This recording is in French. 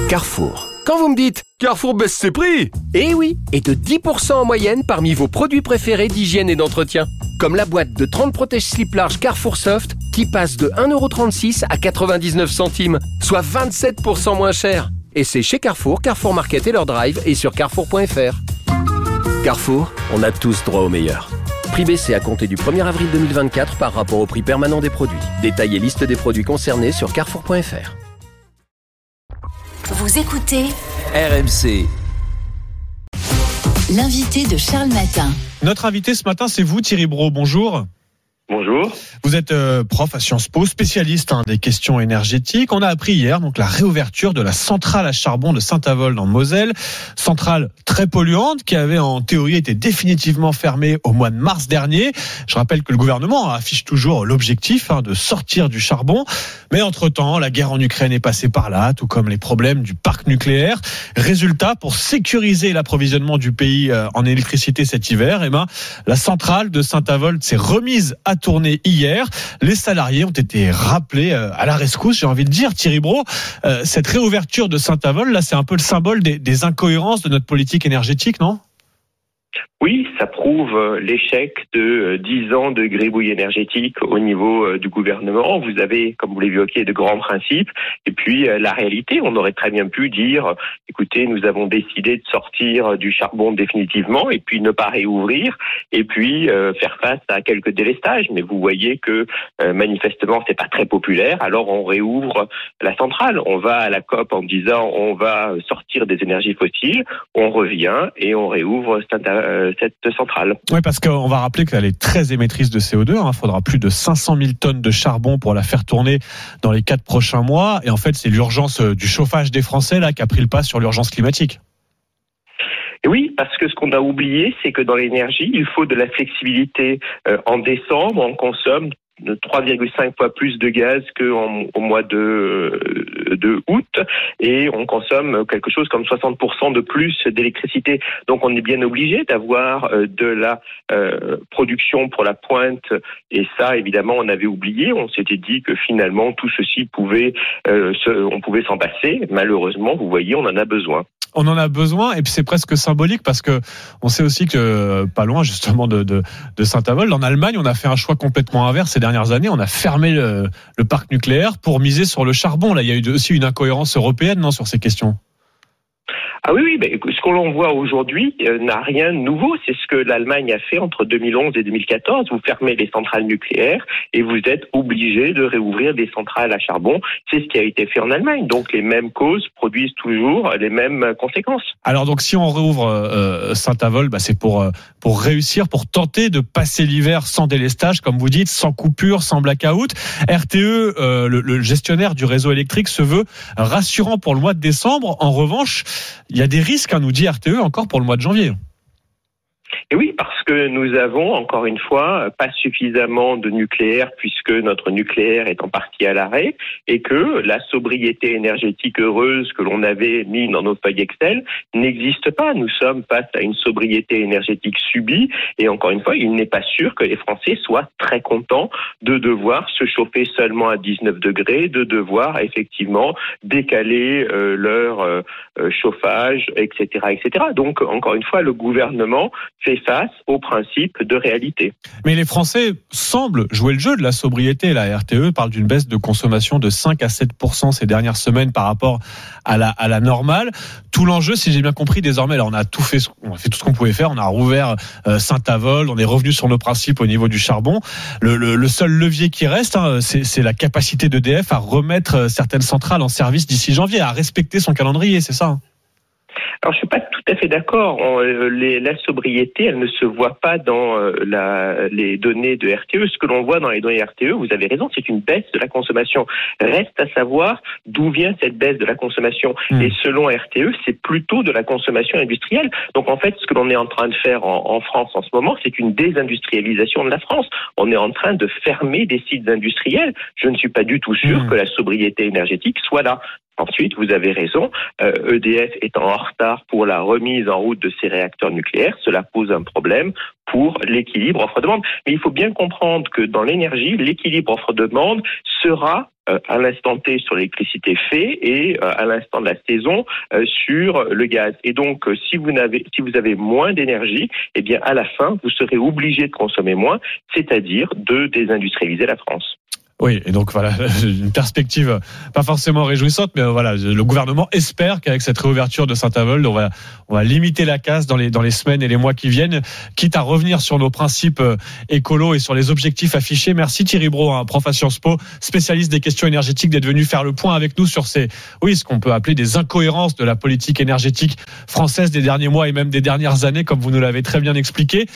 Carrefour. Quand vous me dites « Carrefour baisse ses prix !» Eh oui, et de 10% en moyenne parmi vos produits préférés d'hygiène et d'entretien. Comme la boîte de 30 protège-slips larges Carrefour Soft qui passe de 1,36€ à 99 centimes, soit 27% moins cher. Et c'est chez Carrefour, Carrefour Market et leur drive et sur carrefour.fr. Carrefour, on a tous droit au meilleur. Prix baissé à compter du 1er avril 2024 par rapport au prix permanent des produits. Détail et liste des produits concernés sur carrefour.fr. Vous écoutez RMC. L'invité de Charles Matin. Notre invité ce matin, c'est vous, Thierry Brault. Bonjour. Bonjour. Vous êtes prof à Sciences Po, spécialiste des questions énergétiques. On a appris hier donc la réouverture de la centrale à charbon de Saint-Avold en Moselle. Centrale très polluante qui avait en théorie été définitivement fermée au mois de mars dernier. Je rappelle que le gouvernement affiche toujours l'objectif de sortir du charbon. Mais entre-temps, la guerre en Ukraine est passée par là, tout comme les problèmes du parc nucléaire. Résultat, pour sécuriser l'approvisionnement du pays en électricité cet hiver, la centrale de Saint-Avold s'est remise à tourner hier. Les salariés ont été rappelés à la rescousse, j'ai envie de dire. Thierry Brault, cette réouverture de Saint-Avold, là, c'est un peu le symbole des incohérences de notre politique énergétique, non ? Oui, ça prouve l'échec de 10 ans de gribouille énergétique au niveau du gouvernement. Vous avez, comme vous l'évoquiez, de grands principes. Et puis, la réalité, on aurait très bien pu dire, écoutez, nous avons décidé de sortir du charbon définitivement et puis ne pas réouvrir et puis faire face à quelques délestages. Mais vous voyez que manifestement, c'est pas très populaire. Alors, on réouvre la centrale. On va à la COP en disant, on va sortir des énergies fossiles. On revient et on réouvre cette centrale. Oui, parce qu'on va rappeler qu'elle est très émettrice de CO2. Il faudra plus de 500 000 tonnes de charbon pour la faire tourner dans les 4 prochains mois. Et en fait, c'est l'urgence du chauffage des Français là qui a pris le pas sur l'urgence climatique. Et oui, parce que ce qu'on a oublié, c'est que dans l'énergie, il faut de la flexibilité. En décembre, on consomme 3,5 fois plus de gaz qu'au mois de août et on consomme quelque chose comme 60% de plus d'électricité. Donc on est bien obligé d'avoir de la production pour la pointe et ça évidemment on avait oublié. On s'était dit que finalement tout ceci on pouvait s'en passer. Malheureusement, vous voyez, on en a besoin. On en a besoin et puis c'est presque symbolique parce que on sait aussi que pas loin justement de Saint-Avold, en Allemagne, on a fait un choix complètement inverse ces dernières années. On a fermé le parc nucléaire pour miser sur le charbon. Là, il y a eu aussi une incohérence européenne, non, sur ces questions. Ah oui, mais ce que l'on voit aujourd'hui n'a rien de nouveau. C'est ce que l'Allemagne a fait entre 2011 et 2014. Vous fermez les centrales nucléaires et vous êtes obligé de réouvrir des centrales à charbon. C'est ce qui a été fait en Allemagne. Donc les mêmes causes produisent toujours les mêmes conséquences. Alors donc si on réouvre Saint-Avold, c'est pour réussir, pour tenter de passer l'hiver sans délestage, comme vous dites, sans coupure, sans blackout. RTE, le gestionnaire du réseau électrique, se veut rassurant pour le mois de décembre. En revanche, il y a des risques, nous dit RTE, encore pour le mois de janvier. Et oui, parce que nous avons, encore une fois, pas suffisamment de nucléaire puisque notre nucléaire est en partie à l'arrêt et que la sobriété énergétique heureuse que l'on avait mis dans nos feuilles Excel n'existe pas. Nous sommes face à une sobriété énergétique subie et encore une fois, il n'est pas sûr que les Français soient très contents de devoir se chauffer seulement à 19 degrés, de devoir effectivement décaler leur chauffage, etc., etc. Donc, encore une fois, le gouvernement fait face au principe de réalité. Mais les Français semblent jouer le jeu de la sobriété. La RTE parle d'une baisse de consommation de 5 à 7% ces dernières semaines par rapport à la normale. Tout l'enjeu, si j'ai bien compris, désormais, là, on a fait tout ce qu'on pouvait faire. On a rouvert Saint-Avold, on est revenu sur nos principes au niveau du charbon. Le seul levier qui reste, c'est la capacité d'EDF à remettre certaines centrales en service d'ici janvier, à respecter son calendrier, c'est ça ? Alors, je suis pas tout à fait d'accord. La sobriété, elle ne se voit pas dans les données de RTE. Ce que l'on voit dans les données RTE, vous avez raison, c'est une baisse de la consommation. Reste à savoir d'où vient cette baisse de la consommation. Et selon RTE, c'est plutôt de la consommation industrielle. Donc, en fait, ce que l'on est en train de faire en France en ce moment, c'est une désindustrialisation de la France. On est en train de fermer des sites industriels. Je ne suis pas du tout sûr que la sobriété énergétique soit là. Ensuite, vous avez raison, EDF étant en retard pour la remise en route de ses réacteurs nucléaires, cela pose un problème pour l'équilibre offre-demande. Mais il faut bien comprendre que dans l'énergie, l'équilibre offre-demande sera à l'instant T sur l'électricité fait et à l'instant de la saison sur le gaz. Et donc, si vous avez moins d'énergie, eh bien à la fin, vous serez obligé de consommer moins, c'est-à-dire de désindustrialiser la France. Oui, et donc voilà, une perspective pas forcément réjouissante, mais voilà, le gouvernement espère qu'avec cette réouverture de Saint-Avold, on va limiter la casse dans les semaines et les mois qui viennent, quitte à revenir sur nos principes écolos et sur les objectifs affichés. Merci Thierry Brault, prof à Sciences Po, spécialiste des questions énergétiques, d'être venu faire le point avec nous sur ce qu'on peut appeler des incohérences de la politique énergétique française des derniers mois et même des dernières années, comme vous nous l'avez très bien expliqué.